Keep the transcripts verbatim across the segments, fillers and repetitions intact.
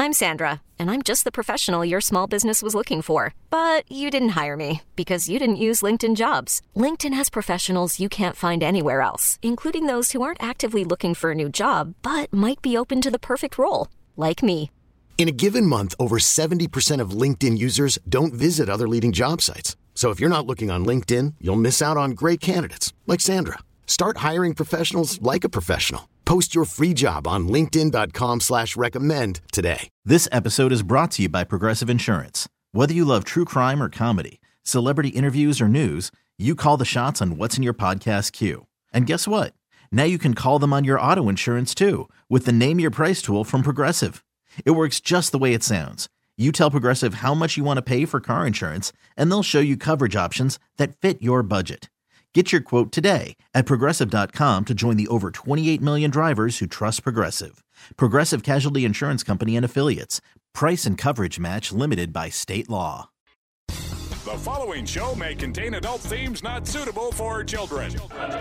I'm Sandra, and I'm just the professional your small business was looking for. But you didn't hire me because you didn't use LinkedIn Jobs. LinkedIn has professionals you can't find anywhere else, including those who aren't actively looking for a new job, but might be open to the perfect role, like me. In a given month, over seventy percent of LinkedIn users don't visit other leading job sites. So if you're not looking on LinkedIn, you'll miss out on great candidates like Sandra. Start hiring professionals like a professional. Post your free job on linkedin.com slash recommend today. This episode is brought to you by Progressive Insurance. Whether you love true crime or comedy, celebrity interviews or news, you call the shots on what's in your podcast queue. And guess what? Now you can call them on your auto insurance too with the Name Your Price tool from Progressive. It works just the way it sounds. You tell Progressive how much you want to pay for car insurance, and they'll show you coverage options that fit your budget. Get your quote today at Progressive dot com to join the over twenty-eight million drivers who trust Progressive. Progressive Casualty Insurance Company and Affiliates. Price and coverage match limited by state law. The following show may contain adult themes not suitable for children.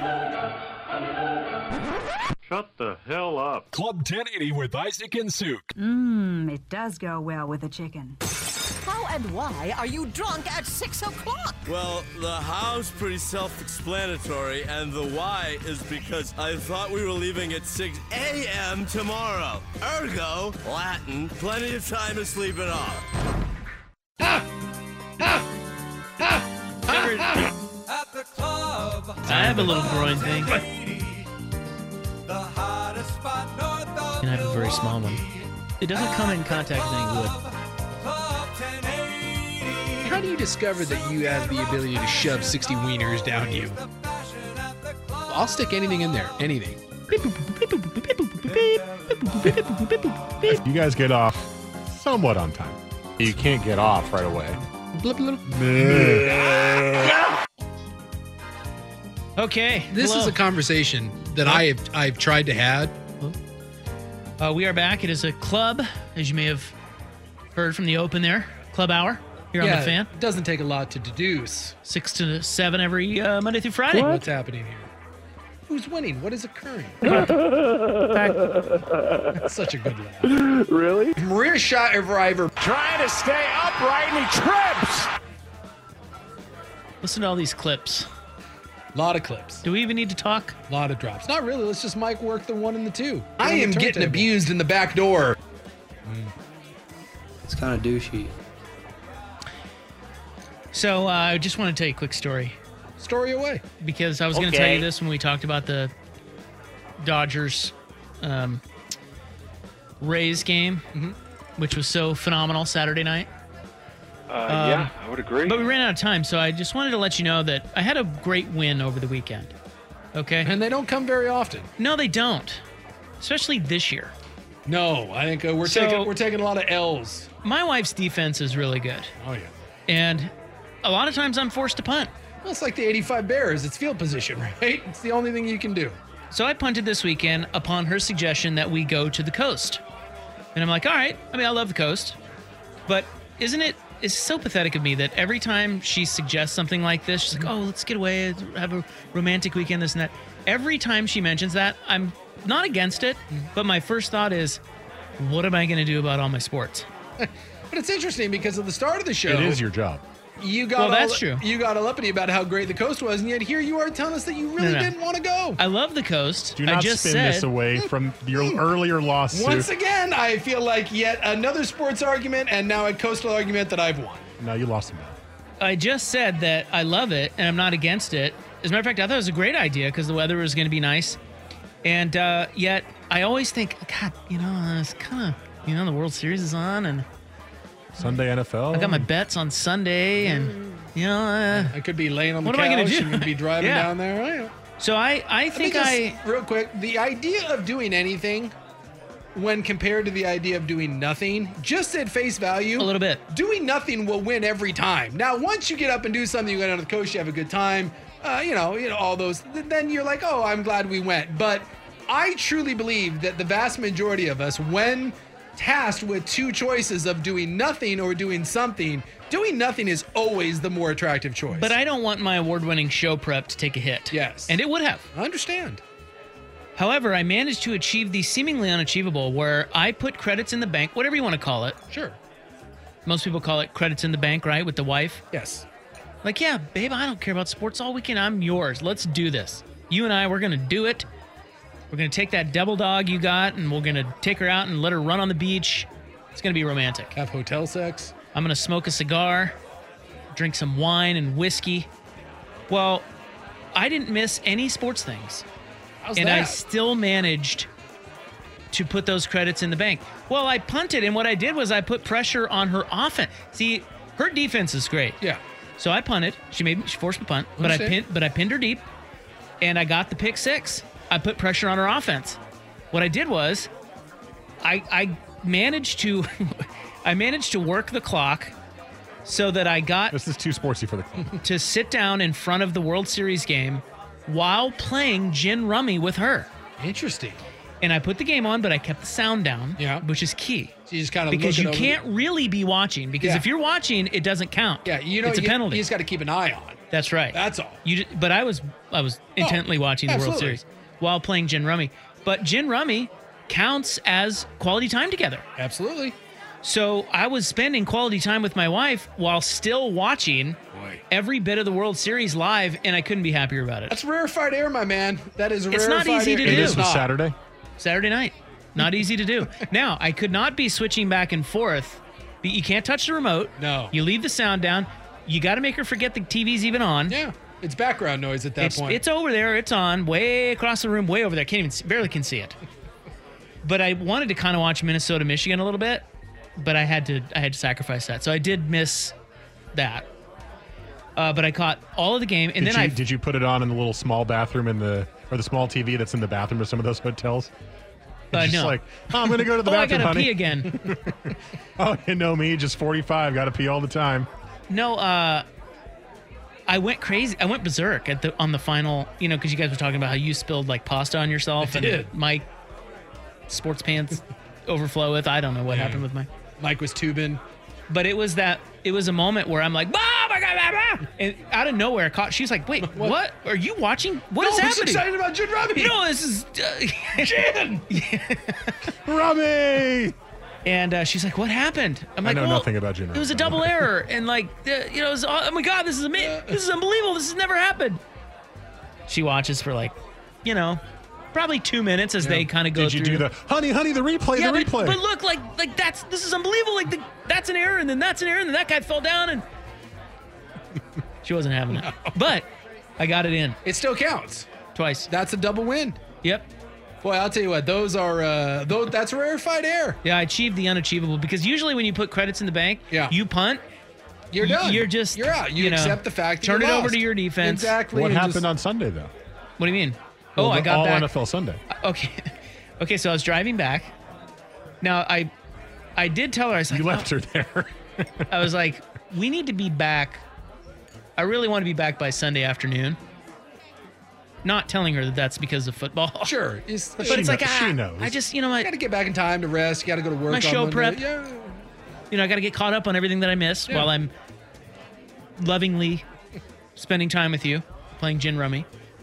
Shut the hell up. Club ten eighty with Isaac and Suk. Mmm, it does go well with the chicken. How and why are you drunk at six o'clock? Well, the how's pretty self-explanatory, and the why is because I thought we were leaving at six a.m. tomorrow. Ergo, Latin, plenty of time to sleep it off. Ha! Ha! Ha! Ha! At the club. I have a little groin thing. The hottest spot north of And I have a very small one. It doesn't come in contact with any wood. How do you discover that you have the ability to shove sixty wieners down you? I'll stick anything in there. Anything. You guys get off somewhat on time. You can't get off right away. Okay. This hello. is a conversation that I have I've tried to have. Uh, we are back. It is a club, as you may have heard from the open there. Club hour here yeah, on The Fan. It doesn't take a lot to deduce. Six to seven every uh, Monday through Friday. What? What's happening here? Who's winning? What is occurring? That's such a good laugh. Really? Rear shot driver Trying to stay upright and he trips. Listen to all these clips. A lot of clips. Do we even need to talk? A lot of drops. Not really. Let's just mic work the one and the two. I on am the getting turntable. abused in the back door. Mm. It's kind of douchey. So uh, I just want to tell you a quick story. Story away. Because I was going to Okay. tell you this when we talked about the Dodgers um, Rays game, mm-hmm. which was so phenomenal Saturday night. Uh, um, yeah, I would agree. But we ran out of time, so I just wanted to let you know that I had a great win over the weekend. Okay? And they don't come very often. No, they don't. Especially this year. No, I think uh, we're So- taking we're taking a lot of L's. My wife's defense is really good. Oh yeah. And a lot of times I'm forced to punt. Well, it's like the eighty-five Bears. It's field position, right? It's the only thing you can do. So I punted this weekend upon her suggestion that we go to the coast. And I'm like, all right. I mean, I love the coast. But isn't it, it's so pathetic of me that every time she suggests something like this, she's like, oh, let's get away, have a romantic weekend, this and that. Every time she mentions that, I'm not against it, but my first thought is, what am I going to do about all my sports? But it's interesting because at the start of the show, It is your job. You got Well, all, that's true. You got all uppity about how great the coast was, and yet here you are telling us that you really No, no. didn't want to go. I love the coast. Do I not just spin said, this away from your earlier lawsuit. Once again, I feel like yet another sports argument and now a coastal argument that I've won. No, you lost him. I just said that I love it and I'm not against it. As a matter of fact, I thought it was a great idea because the weather was going to be nice. And uh, yet I always think, God, you know, it's kind of, you know, the World Series is on and Sunday N F L. I got my bets on Sunday and, you know. Uh, I could be laying on the what couch am I gonna do? and you'd be driving Yeah. down there. I know. So I, I think Let me I... just, real quick, the idea of doing anything when compared to the idea of doing nothing, just at face value, A little bit. doing nothing will win every time. Now, once you get up and do something, you go down to the coast, you have a good time, uh, you know, you know, all those, then you're like, oh, I'm glad we went. But I truly believe that the vast majority of us, when tasked with two choices of doing nothing or doing something, doing nothing is always the more attractive choice. But I don't want my award-winning show prep to take a hit. Yes. And it would have. I understand. However, I managed to achieve the seemingly unachievable where I put credits in the bank, whatever you want to call it. Sure. Most people call it credits in the bank, right? With the wife. Yes. Like, yeah, babe, I don't care about sports all weekend. I'm yours. Let's do this. You and I, we're going to do it. We're going to take that devil dog you got and we're going to take her out and let her run on the beach. It's going to be romantic. Have hotel sex. I'm going to smoke a cigar, drink some wine and whiskey. Well, I didn't miss any sports things. How's and that? I still managed to put those credits in the bank. Well, I punted, and what I did was I put pressure on her offense. See, her defense is great. Yeah. So I punted. She made she forced me to punt, but I Understand. pinned but I pinned her deep, and I got the pick six. I put pressure on her offense. What I did was, I I managed to I managed to work the clock so that I got This is too sportsy for the club. to sit down in front of the World Series game while playing gin rummy with her. Interesting. And I put the game on, but I kept the sound down, Yeah. which is key. So you just kind of Because you over the- can't really be watching. Because Yeah. if you're watching, it doesn't count. Yeah, you know, it's a you, penalty. You just got to keep an eye on. That's right. That's all. You, ju- but I was I was intently watching the World absolutely. Series while playing gin rummy. But gin rummy counts as quality time together. Absolutely. So I was spending quality time with my wife while still watching Boy. every bit of the World Series live, and I couldn't be happier about it. That's rarefied air, my man. That is It's rarefied not easy air. to It do. is This was not. Saturday. Saturday night. Not easy to do. Now, I could not be switching back and forth. But you can't touch the remote. No. You leave the sound down. You got to make her forget the T V's even on. Yeah. It's background noise at that It's, point. it's over there. It's on. Way across the room. Way over there. Can't even see, barely can see it. But I wanted to kind of watch Minnesota, Michigan a little bit. But I had to I had to sacrifice that. So I did miss that. Uh, but I caught all of the game. And Did then you, I did you put it on in the little small bathroom in the or the small T V that's in the bathroom of some of those hotels? Uh, Just no. like, oh, I'm going to go to the oh, I bathroom, gotta honey. pee again. Oh, you know me, just forty-five, got to pee all the time. No, uh, I went crazy. I went berserk at the on the final, you know, because you guys were talking about how you spilled like pasta on yourself, I and did. my sports pants overflow with. I don't know what Yeah. happened with my. Mike was tubing. But it was that. It was a moment where I'm like, oh my god, blah, blah," and out of nowhere, caught. She's like, wait, what? What? Are you watching? What no, is I'm happening? excited about Jim Robbie. You know, this is uh, Jim. Robbie! And uh, she's like, what happened? I'm I like, know well, nothing about Jim It was a Robbie. double error, and like, uh, you know, it was, oh my god, this is amazing. This is unbelievable. This has never happened. She watches for like, you know, probably two minutes as they kind of go Did you through. do the, honey, honey, the replay, yeah, the but, replay? but look, like, like that's this is unbelievable. Like, the, that's an error, and then that's an error, and then that guy fell down, and she wasn't having it. But I got it in It still counts. twice. That's a double win. Yep. Boy, I'll tell you what. Those are uh, those. That's rarefied air. Yeah, I achieved the unachievable because usually when you put credits in the bank, Yeah. you punt. You're y- done. You're just You're out. You, you know, accept the fact. That turn you it over lost. to your defense. Exactly. What and happened just- on Sunday, though? What do you mean? Well, oh, I the got all back. N F L Sunday. Okay. Okay, so I was driving back. Now, I I did tell her, I was like, You left her there. oh, I was like, we need to be back. I really want to be back by Sunday afternoon. Not telling her that that's because of football. Sure. It's, But She it's kno- like, ah, she knows. I just, you know, You I, got to get back in time to rest. You got to go to work. My on show Monday. prep. Yeah. you know, I got to get caught up on everything that I missed Yeah. while I'm lovingly spending time with you, playing gin rummy.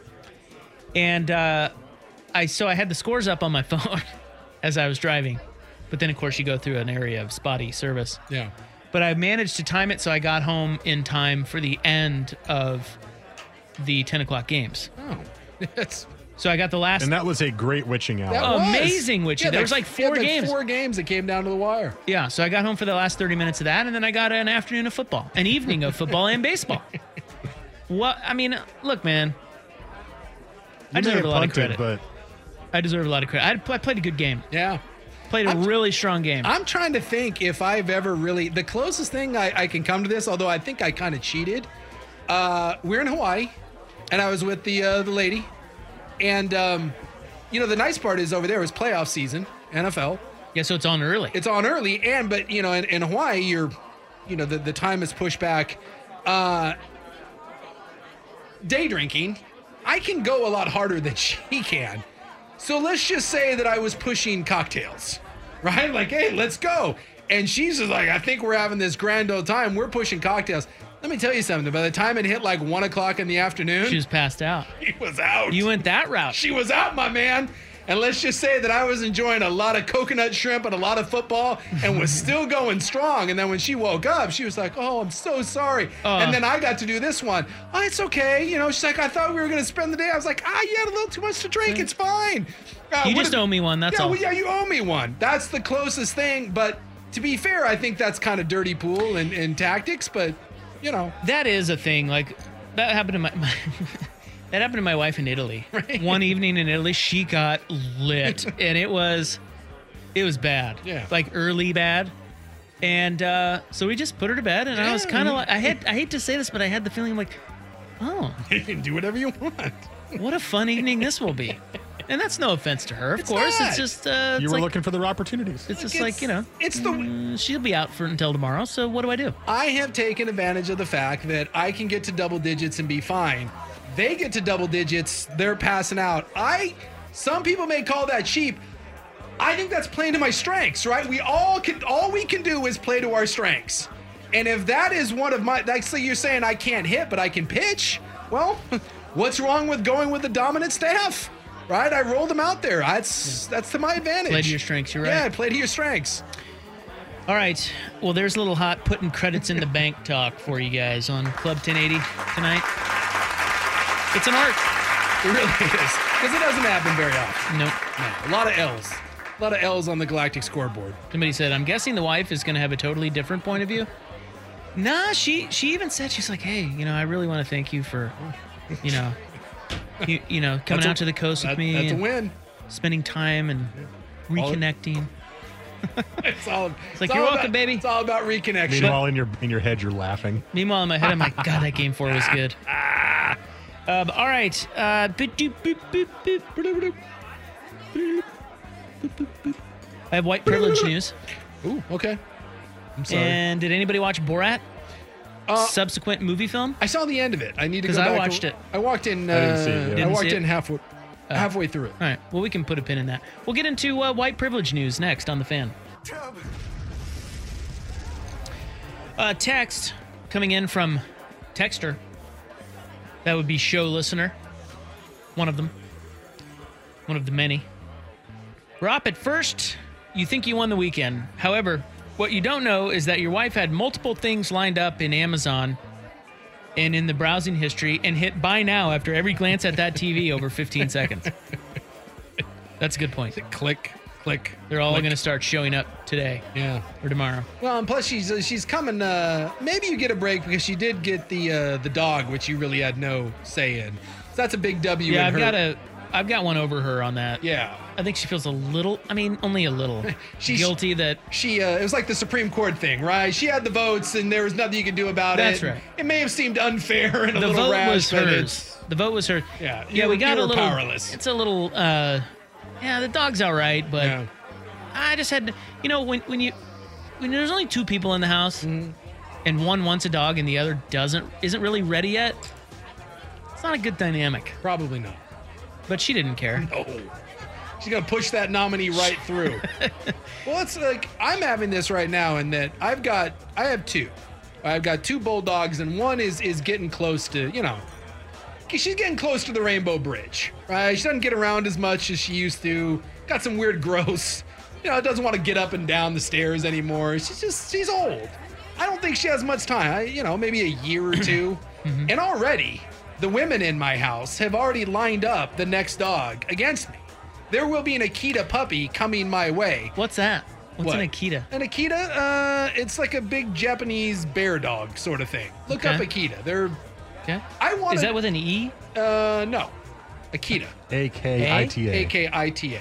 And uh, I so I had the scores up on my phone as I was driving. But then, of course, you go through an area of spotty service. Yeah. But I managed to time it so I got home in time for the end of the ten o'clock games. Oh, that's So I got the last And that was a great witching hour. that Oh, was. amazing witching. There was like you had four games. Four games that came down to the wire. Yeah, so I got home for the last thirty minutes of that, and then I got an afternoon of football, an evening of football and baseball. What? I mean, look, man. I You may deserve have a lot of punted, credit. but I deserve a lot of credit. I, I played a good game. Yeah. Played a I'm- really strong game. I'm trying to think if I've ever really the closest thing I, I can come to this, although I think I kind of cheated. Uh, we're in Hawaii, and I was with the uh, the lady, and um, you know the nice part is over there is playoff season, N F L. Yeah, so it's on early. It's on early, and but you know in, in Hawaii you're, you know the the time is pushed back. Uh, day drinking, I can go a lot harder than she can. So let's just say that I was pushing cocktails, right? Like, hey, let's go. And she's just like, I think we're having this grand old time. We're pushing cocktails. Let me tell you something. By the time it hit like one o'clock in the afternoon, She was passed out. she was out. You went that route. She was out, my man. And let's just say that I was enjoying a lot of coconut shrimp and a lot of football and was still going strong. And then when she woke up, she was like, oh, I'm so sorry. Uh, and then I got to do this one. Oh, it's okay. You know, she's like, I thought we were going to spend the day. I was like, ah, you had a little too much to drink. It's fine. Uh, you just owe me one. That's yeah, all. Well, yeah, you owe me one. That's the closest thing. But to be fair, I think that's kind of dirty pool and, and tactics. But, you know. That is a thing. Like, that happened to my... my That happened to my wife in Italy. Right. One evening in Italy, she got lit, and it was, it was bad. Yeah. Like early bad. And uh, so we just put her to bed, and yeah. I was kind of like, I had, I hate to say this, but I had the feeling like, oh, you can do whatever you want. What a fun evening this will be. And that's no offense to her, of it's course. Not. It's just uh, it's you were like, looking for the opportunities. It's like just it's, like you know, it's the mm, she'll be out for until tomorrow. So what do I do? I have taken advantage of the fact that I can get to double digits and be fine. They get to double digits, they're passing out. I, some people may call that cheap. I think that's playing to my strengths, right? We all can, all we can do is play to our strengths. And if that is one of my, like, so you're saying I can't hit, but I can pitch. Well, what's wrong with going with the dominant staff, right? I rolled them out there. That's yeah. that's to my advantage. Play to your strengths. You're right. Yeah, play to your strengths. All right. Well, there's a little hot putting credits in the bank talk for you guys on Club ten eighty tonight. It's an art. It really is. Because it doesn't happen very often. Nope. No. A lot of L's. A lot of L's on the Galactic scoreboard. Somebody said, I'm guessing the wife is going to have a totally different point of view. Nah, she she even said, she's like, hey, you know, I really want to thank you for, you know, you, you know, coming That's out a, to the coast that, with me. That's and a win. Spending time and reconnecting. It's all. It's like, it's you're all welcome, about, baby. It's all about reconnection. Meanwhile, in your in your head, you're laughing. Meanwhile, in my head, I'm like, God, that game four was good. Um, all right. Uh, I have white privilege news. Ooh, okay. I'm sorry. And did anybody watch Borat? Uh, Subsequent movie film? I saw the end of it. I need to go back. back. I watched to, it. I walked in. Uh, I didn't see it. Yeah. I walked see in it? halfway, uh, halfway through it. All right. Well, we can put a pin in that. We'll get into uh, white privilege news next on The Fan. Uh, text coming in from Texter. That would be show listener. One of them. One of the many. Rob, at first, you think you won the weekend. However, what you don't know is that your wife had multiple things lined up in Amazon and in the browsing history and hit buy now after every glance at that T V over fifteen seconds. That's a good point. Click, click. They're all click. going to start showing up today. Yeah. Or tomorrow. Well, and plus she's uh, she's coming. Uh, maybe you get a break because she did get the uh, the dog, which you really had no say in. So that's a big W. Yeah, in I've her. got a, I've got one over her on that. Yeah. I think she feels a little, I mean, only a little She's, guilty that she, uh, it was like the Supreme Court thing, right? She had the votes and there was nothing you could do about That's it. right. It may have seemed unfair and a the little vote rash, was but hers. it's, The vote was hers. yeah, Yeah, you we were- got you a were little, powerless. it's a little, uh, yeah, the dog's all right, but Yeah. I just had to, you know, when, when you, when there's only two people in the house Mm-hmm. and one wants a dog and the other doesn't, isn't really ready yet, it's not a good dynamic. Probably not. But she didn't care. No. She's going to push that nominee right through. Well, it's like I'm having this right now in that I've got, I have two. I've got two bulldogs and one is is getting close to, you know, she's getting close to the Rainbow Bridge, right? She doesn't get around as much as she used to. Got some weird growths. You know, doesn't want to get up and down the stairs anymore. She's just, she's old. I don't think she has much time. I, you know, maybe a year or two. Mm-hmm. And already, the women in my house have already lined up the next dog against me. There will be an Akita puppy coming my way. What's that? What's What? an Akita? An Akita, uh, it's like a big Japanese bear dog sort of thing. Look Okay. up Akita. They're, Okay. I want Is that with an E? Uh, no. Akita. A K I T A. A K I T A.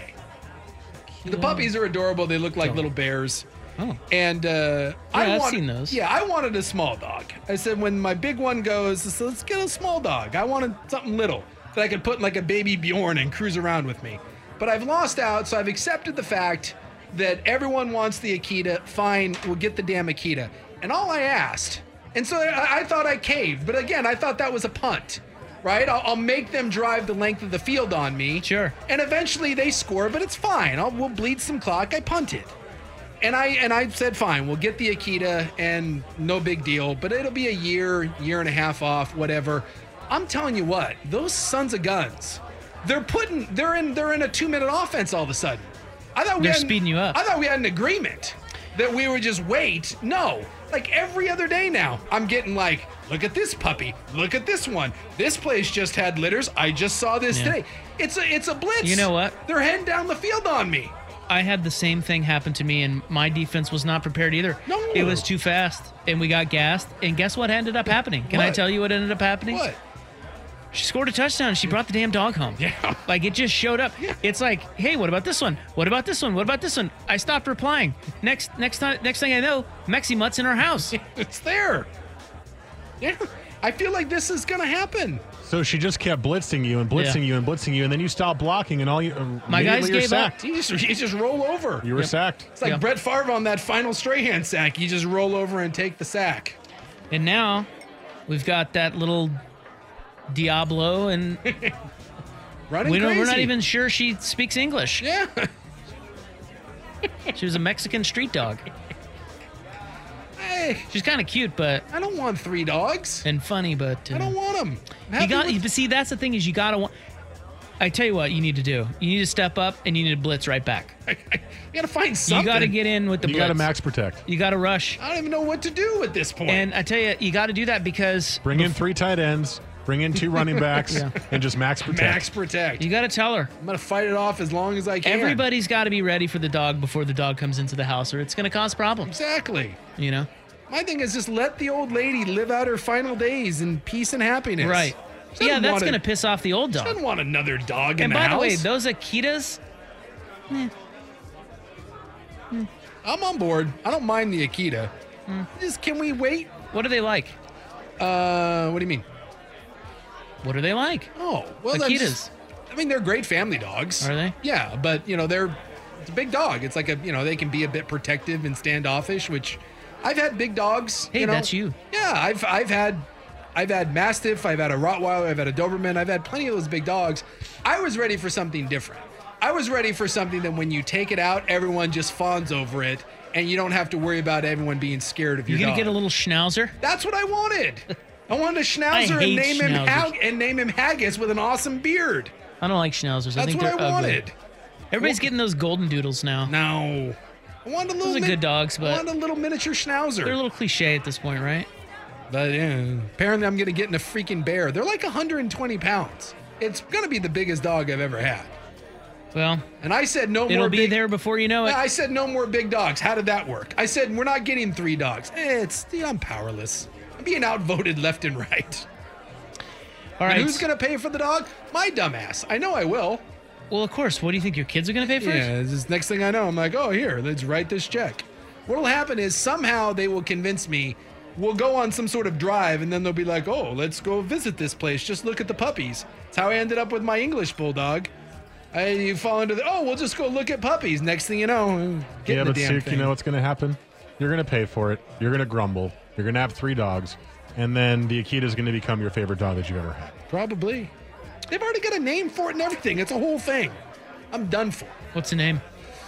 The puppies are adorable. They look like little bears. Oh. And uh, I I've wanted, seen those. Yeah, I wanted a small dog. I said when my big one goes, I said, let's get a small dog. I wanted something little that I could put in like a baby Bjorn and cruise around with me. But I've lost out, so I've accepted the fact that everyone wants the Akita. Fine, we'll get the damn Akita. And all I asked, and so I, I thought I caved, but again, I thought that was a punt. Right? I'll, I'll make them drive the length of the field on me. Sure. And eventually they score, but it's fine. I'll, we'll bleed some clock. I punted. And I and I said, fine, we'll get the Akita and no big deal, but it'll be a year, year and a half off, whatever. I'm telling you what, those sons of guns they're putting they're in they're in a two minute offense all of a sudden. I thought we They're had, speeding you up. I thought we had an agreement that we would just wait. No, like every other day now, I'm getting like, look at this puppy, look at this one. This place just had litters. I just saw this Yeah. today. It's a it's a blitz. You know what? They're heading down the field on me. I had the same thing happen to me, and my defense was not prepared either. No. It was too fast, and we got gassed. And guess what ended up happening? Can I What? tell you what ended up happening? What? She scored a touchdown. And she brought the damn dog home. Yeah. Like, it just showed up. It's like, hey, what about this one? What about this one? What about this one? I stopped replying. Next, next time, next thing I know, Mexi Mutt's in our house. It's there. Yeah. I feel like this is gonna happen. So she just kept blitzing you and blitzing Yeah. you and blitzing you, and then you stopped blocking, and all you uh, My guys immediately you're gave up. sacked. You just you just roll over. You were Yep. sacked. It's like Yeah. Brett Favre on that final Strahan sack. You just roll over and take the sack. And now we've got that little Diablo, and Running we don't, crazy. we're not even sure she speaks English. Yeah. She was a Mexican street dog. Hey, She's kind of cute, but I don't want three dogs. and funny, but uh, I don't want them. you got. But see, that's the thing is you gotta want. I tell you what, you need to do. You need to step up, and you need to blitz right back. you gotta find something. You got to get in with the You blitz. got to max protect. You got to rush. I don't even know what to do at this point. And I tell you, you got to do that because Bring in three tight ends, bring in two running backs, Yeah. and just max protect. Max protect. you got to tell her. I'm gonna fight it off as long as I can. Everybody's got to be ready for the dog before the dog comes into the house, or it's going to cause problems. Exactly. You know, My thing is just let the old lady live out her final days in peace and happiness. right? She Yeah, doesn't that's want a- going to piss off the old She dog. doesn't want another dog in And the by house. the way, those Akitas, I'm on board. I don't mind the Akita. Hmm. Just can we wait? what are they like? Uh, what do you mean? What are they like? Oh, well, Akitas. that's- I mean, they're great family dogs. Are they? Yeah, but you know, they're it's a big dog. It's like a you know, they can be a bit protective and standoffish, which I've had big dogs. Hey, you know? that's you. Yeah, I've I've had I've had Mastiff, I've had a Rottweiler, I've had a Doberman, I've had plenty of those big dogs. I was ready for something different. I was ready for something that when you take it out, everyone just fawns over it, and you don't have to worry about everyone being scared of You're your going to dog. get a little schnauzer? That's what I wanted. I wanted a I schnauzer and hate name him schnauzers. Hag- and name him Haggis with an awesome beard. I don't like schnauzers. I That's think what I they're ugly. wanted. Everybody's getting those golden doodles now. No. I wanted a little Those are min- good dogs, I but wanted a little miniature schnauzer. they're a little cliche at this point, right? But yeah, apparently I'm going to get in a freaking bear. They're like one hundred twenty pounds. It's going to be the biggest dog I've ever had. Well, And I said no it'll more be big, there before you know it. Yeah, I said no more big dogs. How did that work? I said we're not getting three dogs. Eh, it's yeah, I'm powerless. I'm being outvoted left and right. All right. And who's going to pay for the dog? My dumbass. I know I will. Well, of course. What do you think your kids are going to pay for it? Yeah, this is- next thing I know, I'm like, oh, here, let's write this check. What will happen is somehow they will convince me we'll go on some sort of drive, and then they'll be like, oh, let's go visit this place. Just look at the puppies. That's how I ended up with my English bulldog. I, you fall into the, oh, we'll just go look at puppies. Next thing you know, get Yeah, the but damn Suk, thing. you know what's going to happen? You're going to pay for it. You're going to grumble. You're going to have three dogs. And then the Akita is going to become your favorite dog that you've ever had. Probably. They've already got a name for it and everything. It's a whole thing. I'm done for. What's the name?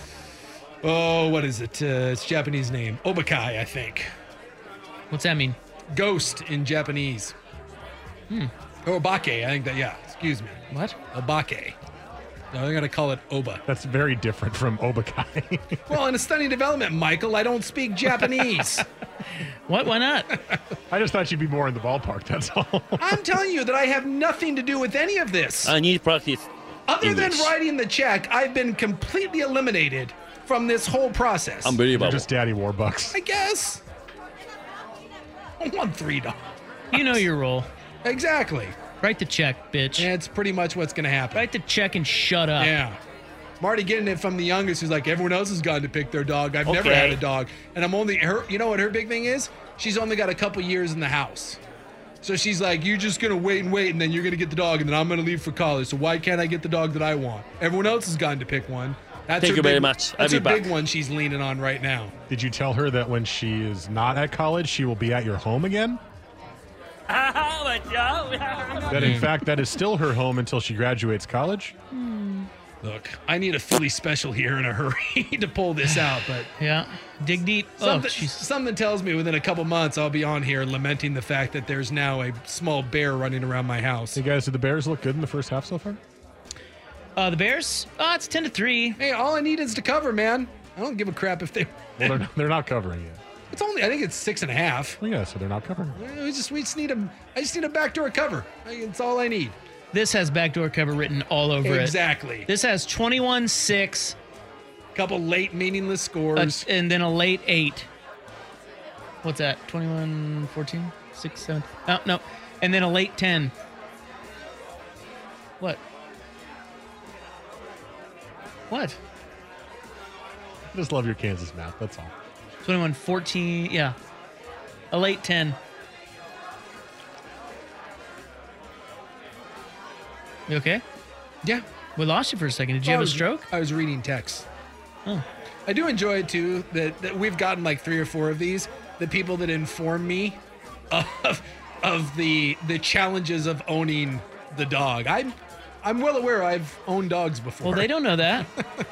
Oh, what is it? Uh, it's Japanese name. Obakai, I think. What's that mean? Ghost in Japanese. Hmm. Obake, I think that, yeah, excuse me. What? Obake. No, they're going to call it Oba. That's very different from Obakai. Well, in a stunning development, Michael, I don't speak Japanese. What? Why not? I just thought you'd be more in the ballpark, that's all. I'm telling you that I have nothing to do with any of this. I need practice. Other English. than writing the check, I've been completely eliminated from this whole process. Unbelievable. You're just Daddy Warbucks. I guess. I want three dollars. You know your role. Exactly. Write the check, bitch. And it's pretty much what's going to happen. Write the check and shut up. Yeah. I'm already getting it from the youngest who's like, everyone else has gotten to pick their dog. I've never Okay. had a dog. And I'm only, her. You know what her big thing is? She's only got a couple years in the house. So she's like, you're just going to wait and wait, and then you're going to get the dog, and then I'm going to leave for college. So why can't I get the dog that I want? Everyone else has gotten to pick one. That's Thank her you big, very much. I'll That's be a big back. one she's leaning on right now. Did you tell her that when she is not at college, she will be at your home again? That in fact, that is still her home until she graduates college? Look, I need a Philly special here in a hurry to pull this out, but Yeah. Dig deep. something, Oh, jeez. something tells me within a couple months I'll be on here lamenting the fact that there's now a small bear running around my house. Hey guys, did the Bears look good in the first half so far? Uh, the Bears, oh, it's ten to three. Hey, all I need is to cover, man. I don't give a crap if they. Well, they're, they're not covering it. It's only, I think it's six and a half. Well, yeah, so they're not covering it. We just, we just need a, I just need a backdoor cover. It's all I need. This has backdoor cover written all over it. Exactly. This has twenty-one six. Couple late meaningless scores. Uh, and then a late eight. What's that? twenty-one fourteen? six, seven. Oh, no. And then a late ten. What? What? I just love your Kansas math. That's all. twenty-one fourteen. Yeah. A late ten. You okay? Yeah. We lost you for a second. Did you Well, have I a was- stroke? I was reading texts. Oh. I do enjoy it too that, that we've gotten like three or four of these. The people that inform me of of the the challenges of owning the dog. I'm I'm well aware I've owned dogs before. Well, they don't know that.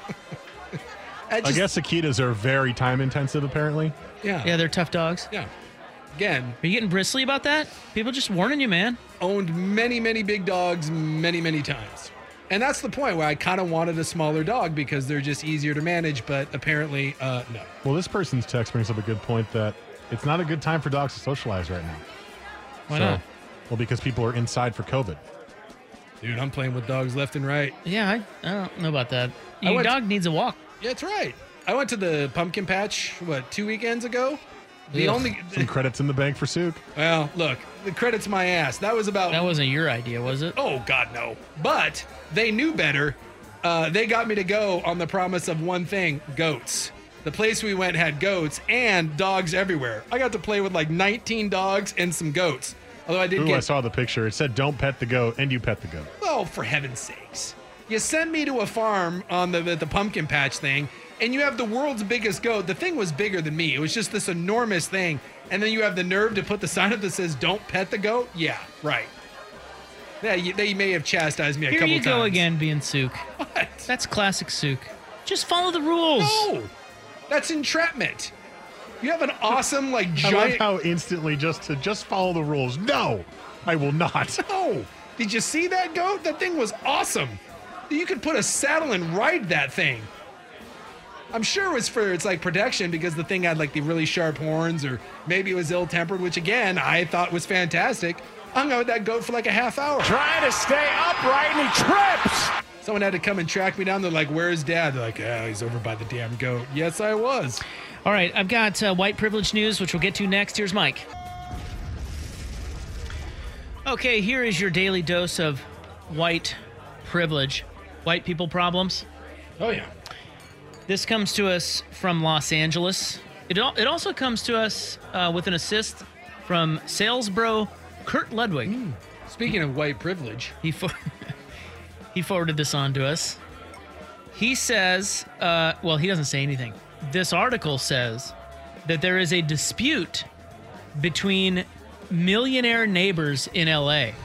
I, I just- guess Akitas are very time intensive, apparently. Yeah. Yeah, they're tough dogs. Yeah. Again, Are you getting bristly about that? People just warning you, man. owned many, many big dogs many, many times. And that's the point where I kind of wanted a smaller dog because they're just easier to manage, but apparently, uh, no. Well, this person's text brings up a good point that it's not a good time for dogs to socialize right now. Why So- not? Well, because people are inside for COVID. Dude, I'm playing with dogs left and right. Yeah, I, I don't know about that. I Your went- dog needs a walk. Yeah, that's right. I went to the pumpkin patch, what, two weekends ago? The Ugh. only, Some credits in the bank for Souk. well, look, the credit's my ass. That was about, That wasn't your idea, was it? oh, God, no. But they knew better. Uh, they got me to go on the promise of one thing, goats. The place we went had goats and dogs everywhere. I got to play with like nineteen dogs and some goats. Although I did Ooh, get I saw the picture. It said, don't pet the goat, and you pet the goat. Well, for heaven's sakes. You send me to a farm on the, the, the pumpkin patch thing, and you have the world's biggest goat. The thing was bigger than me. It was just this enormous thing. And then you have the nerve to put the sign up that says, don't pet the goat? Yeah, right. Yeah, you, they may have chastised me a Here couple you times. go again being Souk. What? That's classic Souk. Just follow the rules. No, that's entrapment. You have an awesome, like, I love giant... how instantly just to just follow the rules. No, I will not. No. Did you see that goat? That thing was awesome. You could put a saddle and ride that thing. I'm sure it was for its like protection because the thing had like the really sharp horns, or maybe it was ill-tempered, which again I thought was fantastic. I hung out with that goat for like a half hour. Trying to stay upright and he trips. Someone had to come and track me down. They're like, "Where's Dad?" They're like, "Oh, he's over by the damn goat." Yes, I was. All right, I've got uh, white privilege news, which we'll get to next. Here's Mike. Okay, here is your daily dose of white privilege. White people problems. Oh yeah. This comes to us from Los Angeles. It, al- it also comes to us uh, with an assist from sales bro Kurt Ludwig. Mm. Speaking of white privilege, he for- he forwarded this on to us. He says, uh, well, he doesn't say anything. This article says that there is a dispute between millionaire neighbors in L A.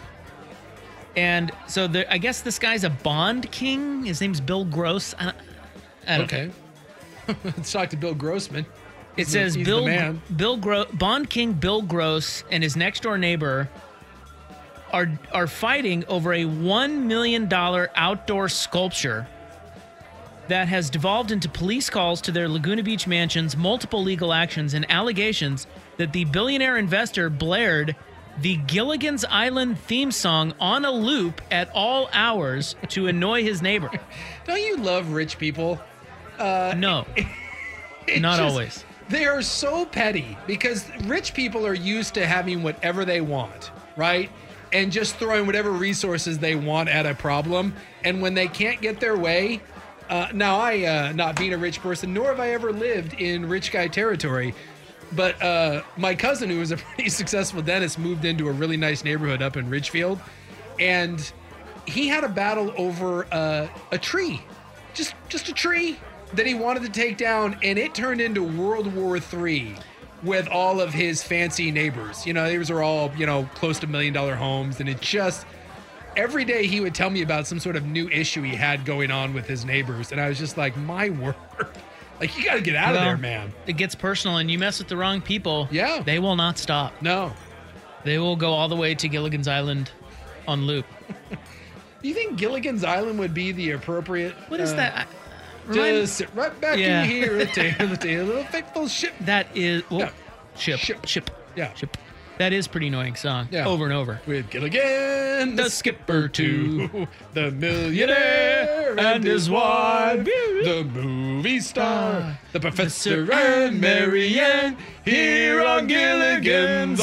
And so there, I guess this guy's a bond king. His name's Bill Gross. I, I don't okay. Let's talk to Bill Grossman. It He's says the, he's Bill the man. Bill Gro- Bond King Bill Gross and his next door neighbor are are fighting over a one million dollars outdoor sculpture that has devolved into police calls to their Laguna Beach mansions, multiple legal actions, and allegations that the billionaire investor blared the Gilligan's Island theme song on a loop at all hours to annoy his neighbor. Don't you love rich people? Uh, no, it not just- always. They are so petty because rich people are used to having whatever they want, right? And just throwing whatever resources they want at a problem. And when they can't get their way, uh, now I, uh, not being a rich person, nor have I ever lived in rich guy territory, but uh, my cousin, who was a pretty successful dentist, moved into a really nice neighborhood up in Ridgefield. And he had a battle over uh, a tree, just just a tree that he wanted to take down, and it turned into World War Three with all of his fancy neighbors. You know, these are all, you know, close to million dollar homes, and it just, every day he would tell me about some sort of new issue he had going on with his neighbors, and I was just like, my word. Like, you got to get out Well, of there, man. It gets personal, and you mess with the wrong people. Yeah. They will not stop. No. They will go all the way to Gilligan's Island on loop. Do you think Gilligan's Island would be the appropriate? What is uh, that? I, Just remind- sit right back Yeah. and hear a tale, a tale of a faithful ship. That is well, Yeah. ship, Ship. ship, Yeah. ship. That is a pretty annoying song. Yeah. Over and over. With Gilligan, the, The skipper too, the millionaire and his wife, the movie star, the professor and Marianne, here on Gilligan's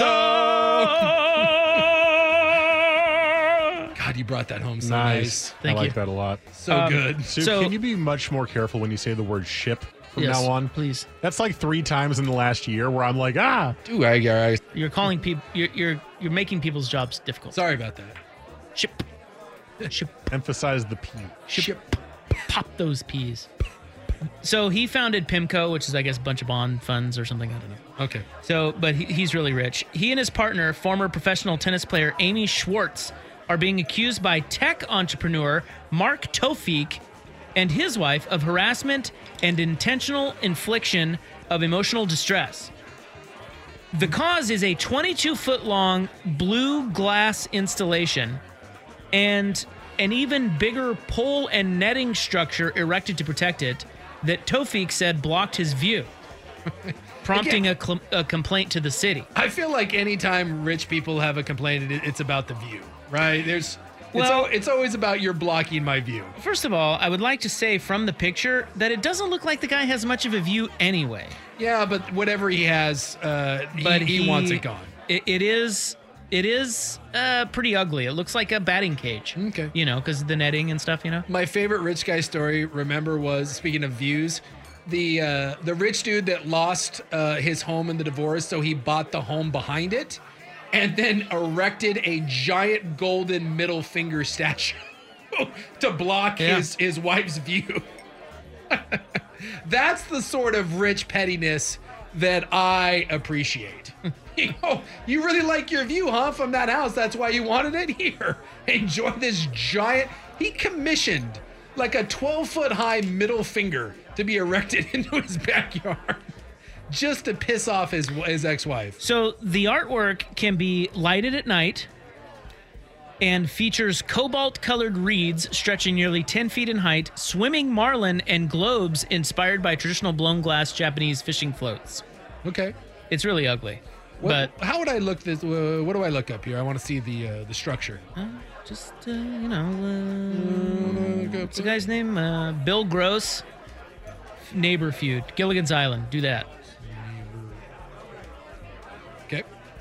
Island. God, you brought that home so nice. Nice. Thank I like you. that a lot. So Um, good. Sue, So- can you be much more careful when you say the word ship from Yes, now on? please. That's like three times in the last year where I'm like, ah. Ooh, I, I, You're calling people. You're you're you're making people's jobs difficult. sorry about that. Ship, ship, Emphasize the P. ship. Pop those peas. So he founded PIMCO, which is I guess a bunch of bond funds or something. I don't know. Okay. So, but he, he's really rich. He and his partner, former professional tennis player Amy Schwartz, are being accused by tech entrepreneur Mark Tofik and his wife of harassment and intentional infliction of emotional distress. The cause is a twenty-two foot long blue glass installation and an even bigger pole and netting structure erected to protect it that Tofik said blocked his view, prompting a, cl- a complaint to the city. I feel like anytime rich people have a complaint, it, it's about the view, right? There's, Well- it's, al- it's always about you're blocking my view. First of all, I would like to say from the picture that it doesn't look like the guy has much of a view anyway. Yeah, but whatever he has, uh, But he, he wants it gone. It, it is, it is uh, pretty ugly. It looks like a batting cage. Okay. You know, because of the netting and stuff. You know. My favorite rich guy story, remember, was speaking of views, the uh, the rich dude that lost uh, his home in the divorce, so he bought the home behind it, and then erected a giant golden middle finger statue to block Yeah. his his wife's view. That's the sort of rich pettiness that I appreciate. You know, you really like your view, huh, from that house. That's why you wanted it here. Enjoy this giant. He commissioned like a twelve foot high middle finger to be erected into his backyard just to piss off his his ex-wife. So the artwork can be lighted at night and features cobalt-colored reeds stretching nearly ten feet in height, swimming marlin, and globes inspired by traditional blown glass Japanese fishing floats. Okay. It's really ugly. What, but how would I look this? Uh, what do I look up here? I want to see the uh, the structure. uh, just, uh, you know, uh, what's the guy's name? Uh, Bill Gross. Neighbor Feud. Gilligan's Island. Do that. Okay.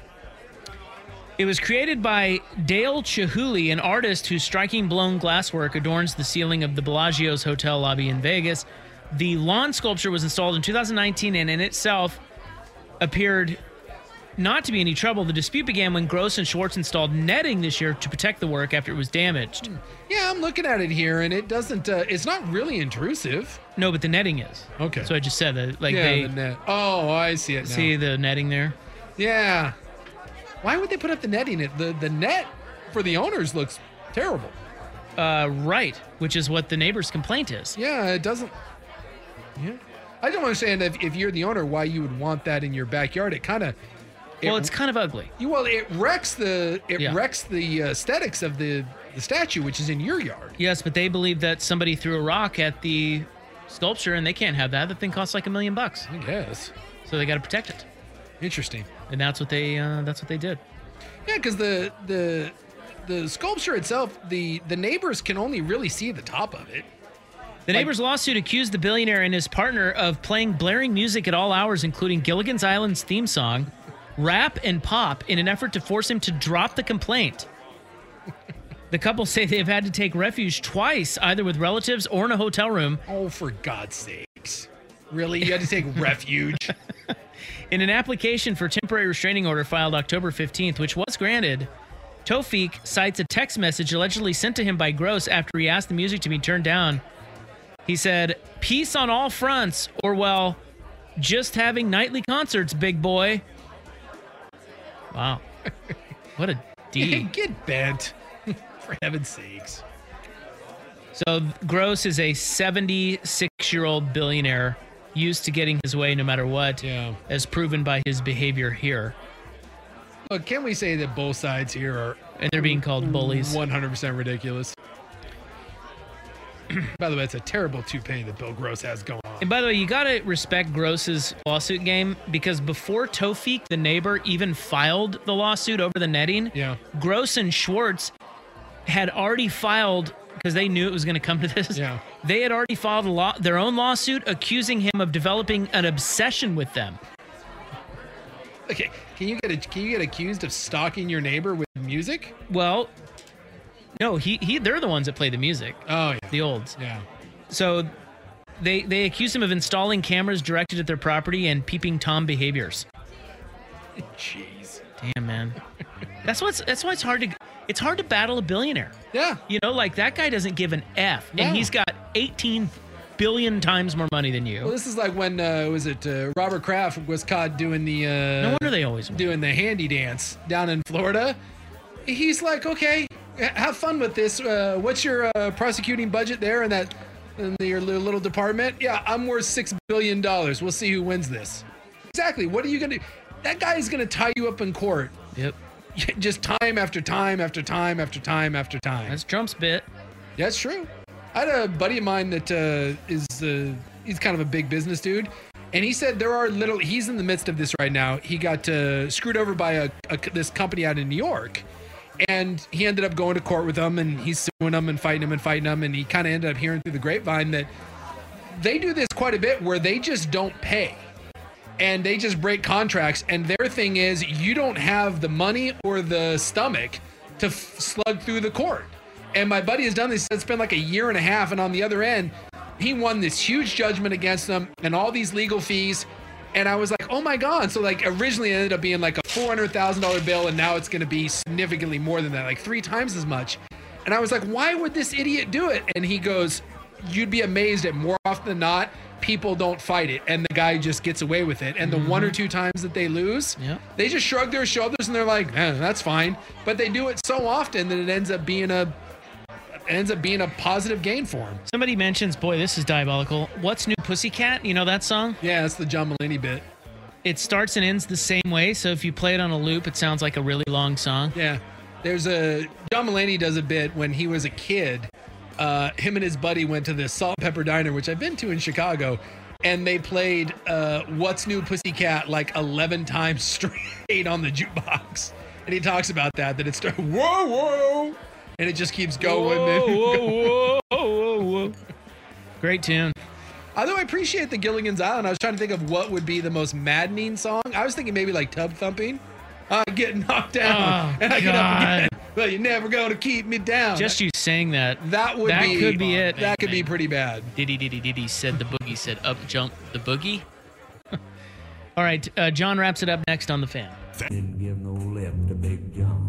It was created by Dale Chihuly, an artist whose striking blown glasswork adorns the ceiling of the Bellagio's hotel lobby in Vegas. The lawn sculpture was installed in two thousand nineteen and in itself appeared not to be any trouble. The dispute began when Gross and Schwartz installed netting this year to protect the work after it was damaged. Yeah, I'm looking at it here, and it doesn't. Uh, it's not really intrusive. No, but the netting is. Okay. So I just said that. Like yeah, they the net. Oh, I see it now. see the netting there. Yeah. Why would they put up the netting? It the the net for the owners looks terrible. Uh, right, which is what the neighbor's complaint is. Yeah, it doesn't. Yeah. I don't understand if, if you're the owner why you would want that in your backyard. It kind of. Well, it's kind of ugly. You, well, it wrecks the it Yeah. wrecks the aesthetics of the the statue, which is in your yard. Yes, but they believe that somebody threw a rock at the sculpture, and they can't have that. The thing costs like a million bucks. I guess. So they got to protect it, Interesting. and that's what they uh, that's what they did. Yeah, because the the the sculpture itself, the the neighbors can only really see the top of it. The neighbor's lawsuit accused the billionaire and his partner of playing blaring music at all hours, including Gilligan's Island's theme song, rap, and pop, in an effort to force him to drop the complaint. The couple say they've had to take refuge twice, either with relatives or in a hotel room. Oh, for God's sakes. Really? You had to take refuge? In an application for temporary restraining order filed October fifteenth, which was granted, Tofik cites a text message allegedly sent to him by Gross after he asked the music to be turned down. He said, "Peace on all fronts," or, well, just having nightly concerts, big boy. Wow. What a D. Get bent. For heaven's sakes. So Gross is a seventy-six-year-old billionaire used to getting his way no matter what, yeah. as proven by his behavior here. Look, can we say that both sides here are... And they're being called bullies. one hundred percent ridiculous. By the way, it's a terrible toupee that Bill Gross has going on. And by the way, you got to respect Gross's lawsuit game because before Tofik, the neighbor, even filed the lawsuit over the netting, yeah. Gross and Schwartz had already filed, because they knew it was going to come to this, yeah. they had already filed a law, their own lawsuit accusing him of developing an obsession with them. Okay, can you get a, can you get accused of stalking your neighbor with music? Well, no, he he they're the ones that play the music. Oh, yeah. The olds. Yeah. So they they accuse him of installing cameras directed at their property and peeping Tom behaviors. Jeez. Damn, man. That's what's that's why it's hard to it's hard to battle a billionaire. Yeah. You know, like that guy doesn't give an F, No. and he's got eighteen billion times more money than you. Well, this is like when uh, was it uh, Robert Kraft was caught doing the uh, no wonder they always win. doing the handy dance down in Florida. He's like, okay, have fun with this. Uh, what's your uh, prosecuting budget there in that in your little department? Yeah, I'm worth six billion dollars. We'll see who wins this. Exactly. What are you gonna do? That guy is gonna tie you up in court. Yep. Just time after time after time after time after time. That's Trump's bit. That's true. I had a buddy of mine that uh, is uh, he's kind of a big business dude, and he said there are little. He's in the midst of this right now. He got uh, screwed over by a, a this company out in New York, and he ended up going to court with them, and he's suing them and fighting them and fighting them, and he kind of ended up hearing through the grapevine that they do this quite a bit where they just don't pay. And they just break contracts, and their thing is you don't have the money or the stomach to f- slug through the court. And my buddy has done this. It's been like a year and a half, and on the other end, he won this huge judgment against them and all these legal fees. And I was like, oh my God. So like originally it ended up being like a four hundred thousand dollars bill, and now it's going to be significantly more than that, like three times as much. And I was like, why would this idiot do it? And he goes, you'd be amazed at more often than not, people don't fight it, and the guy just gets away with it. And the mm-hmm. one or two times that they lose, yep. they just shrug their shoulders and they're like, eh, that's fine. But they do it so often that it ends up being a it ends up being a positive gain for him. Somebody mentions, boy, this is diabolical. What's New Pussycat? You know that song? Yeah, that's the John Mulaney bit. It starts and ends the same way, so if you play it on a loop, it sounds like a really long song. Yeah. There's a John Mulaney does a bit when he was a kid. Uh, him and his buddy went to the Salt and Pepper Diner, which I've been to in Chicago, and they played uh, What's New Pussycat like eleven times straight on the jukebox. And he talks about that, that it starts, whoa, whoa, and it just keeps going. Whoa, and whoa, going. whoa, whoa, whoa. Great tune. Although I appreciate the Gilligan's Island, I was trying to think of what would be the most maddening song. I was thinking maybe like Tub Thumping. I get knocked down, oh, and I God. get up again. But you're never going to keep me down. Just you saying that. That would that be. could be it. That could be pretty bad. Diddy, diddy, diddy said the boogie said up jump the boogie. All right, uh, John wraps it up next on The Fan. Didn't give no lip to Big John.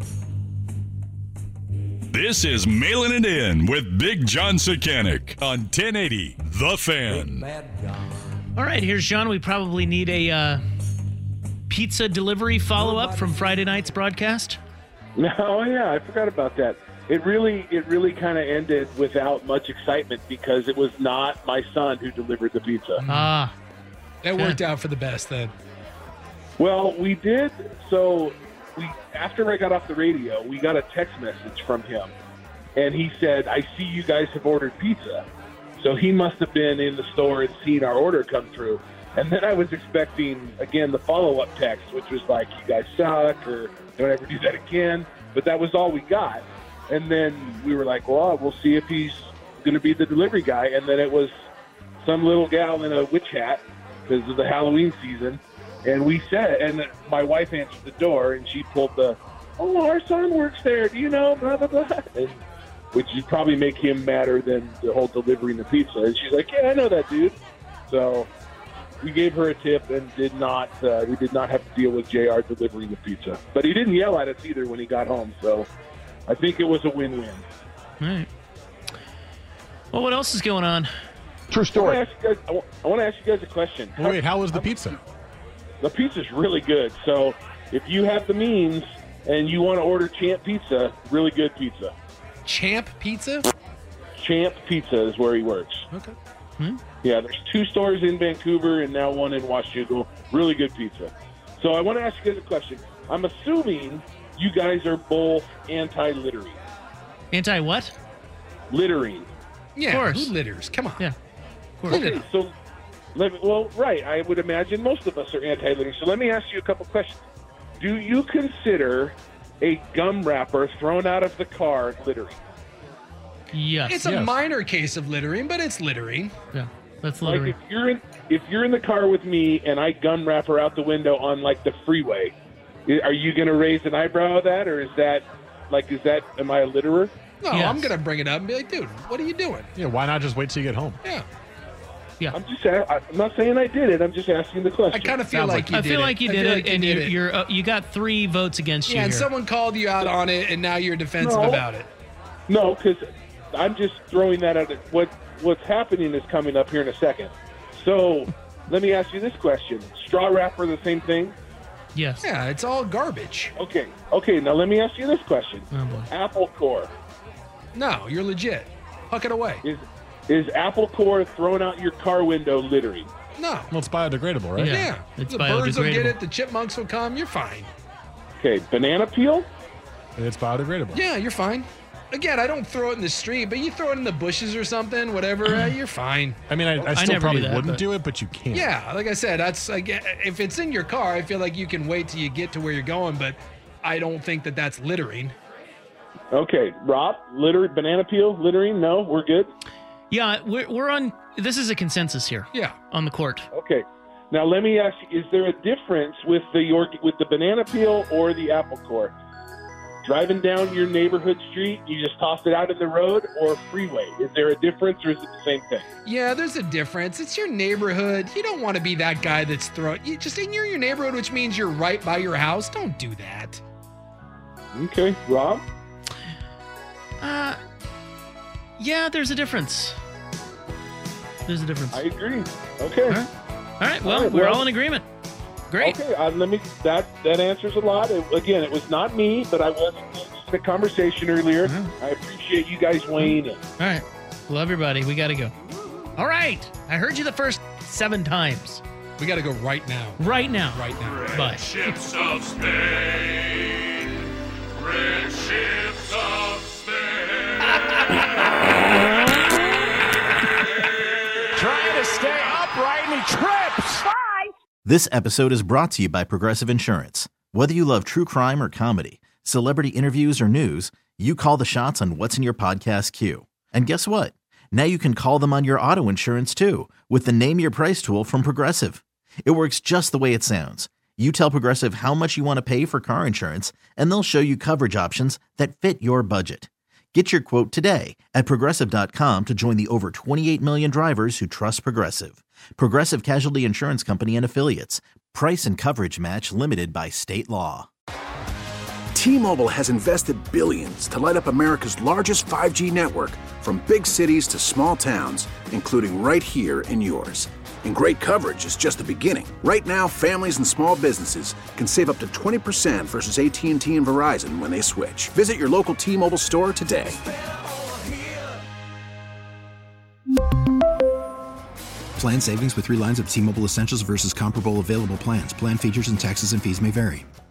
This is Mailing It In with Big John Sakanik on ten eighty The Fan. Bad John. All right, here's John. We probably need a uh, pizza delivery follow-up from Friday night's broadcast. Oh yeah, I forgot about that. It really, it really kind of ended without much excitement because it was not my son who delivered the pizza. Ah, that worked out for the best then. Well, we did. So we, after I got off the radio, we got a text message from him, and he said, "I see you guys have ordered pizza." So he must have been in the store and seen our order come through. And then I was expecting again the follow-up text, which was like, "You guys suck," or "Don't ever do that again." But that was all we got. And then we were like, well, we'll see if he's going to be the delivery guy. And then it was some little gal in a witch hat because of the Halloween season. And we said, and my wife answered the door, and she pulled the, "Oh, our son works there. Do you know?" Blah, blah, blah. And, which would probably make him madder than the whole delivering the pizza. And she's like, "Yeah, I know that dude." So we gave her a tip and did not. Uh, we did not have to deal with J R delivering the pizza, but he didn't yell at us either when he got home. So I think it was a win-win. All right. Well, what else is going on? True story. I want to ask you guys, I want, I want to ask you guys a question. Well, wait, how was the pizza? The pizza's really good. So if you have the means and you want to order Champ Pizza, really good pizza. Champ Pizza? Champ Pizza is where he works. Okay. Hmm? Yeah, there's two stores in Vancouver and now one in Washougal. Really good pizza. So I want to ask you guys a question. I'm assuming you guys are both anti-littering. Anti what? Littering. Yeah, Of course. who litters? Come on. Yeah. Okay, so, let me, well, right. I would imagine most of us are anti-littering. So let me ask you a couple questions. Do you consider a gum wrapper thrown out of the car littering? Yes. It's a yes. minor case of littering, but it's littering. Yeah, that's Like littering. if you're in, if you're in the car with me and I gum wrapper out the window on like the freeway, i- are you going to raise an eyebrow at that, or is that like is that am I a litterer? No, Yes. I'm going to bring it up and be like, dude, what are you doing? Yeah, why not just wait till you get home? Yeah. Yeah. I'm just a- I'm not saying I did it. I'm just asking the question. I kind of feel Sounds like, like you I did feel it. like you I did feel it, like you and did you, it. you're uh, you got three votes against you Yeah, and here. someone called you out on it, and now you're defensive No. about it. No, because I'm just throwing that out. What what's happening is coming up here in a second. So let me ask you this question: straw wrapper, the same thing? Yes. Yeah, it's all garbage. Okay. Okay. Now let me ask you this question: Oh boy. Apple Core No, you're legit. Huck it away. is is Apple Core thrown out your car window littering? No. Well, it's biodegradable, right? Yeah. Yeah. It's the birds will get biodegradable. it. The chipmunks will come. You're fine. Okay. Banana peel? It's biodegradable. Yeah, you're fine. Again, I don't throw it in the street, but you throw it in the bushes or something, whatever, uh, you're fine. I mean, I, I I still never probably do that, wouldn't but- do it, but you can. Yeah, like I said, that's like, if it's in your car, I feel like you can wait till you get to where you're going, but I don't think that that's littering. Okay. Rob, litter banana peel littering? No, we're good. Yeah, we're we're on. This is a consensus here Yeah. on the court. Okay. Now let me ask you: is there a difference with the your, with the banana peel or the Apple Core? Driving down your neighborhood street, you just toss it out in the road, or freeway? Is there a difference, or is it the same thing? Yeah, there's a difference. It's your neighborhood. You don't want to be that guy that's throwing. You just in your, your neighborhood, which means you're right by your house. Don't do that. Okay, Rob. Uh, yeah, there's a difference. There's a difference. I agree. Okay. All right. All right. Well, All right, we're well- all in agreement. Great. Okay. Uh, let me. That that answers a lot. It, again, it was not me, but I was in the conversation earlier. I appreciate you guys weighing in. All right. Love your buddy. We got to go. All right. I heard you the first seven times. We got to go right now. Right now. Right now. Bye. Ships of Spain. Red ships of Spain. Trying to stay upright and he trips. Bye. This episode is brought to you by Progressive Insurance. Whether you love true crime or comedy, celebrity interviews or news, you call the shots on what's in your podcast queue. And guess what? Now you can call them on your auto insurance too with the Name Your Price tool from Progressive. It works just the way it sounds. You tell Progressive how much you want to pay for car insurance, and they'll show you coverage options that fit your budget. Get your quote today at Progressive dot com to join the over twenty-eight million drivers who trust Progressive. Progressive Casualty Insurance Company and Affiliates. Price and coverage match limited by state law. T-Mobile has invested billions to light up America's largest five G network, from big cities to small towns, including right here in yours. And great coverage is just the beginning. Right now, families and small businesses can save up to twenty percent versus A T and T and Verizon when they switch. Visit your local T-Mobile store today. Plan savings with three lines of T-Mobile Essentials versus comparable available plans. Plan features and taxes and fees may vary.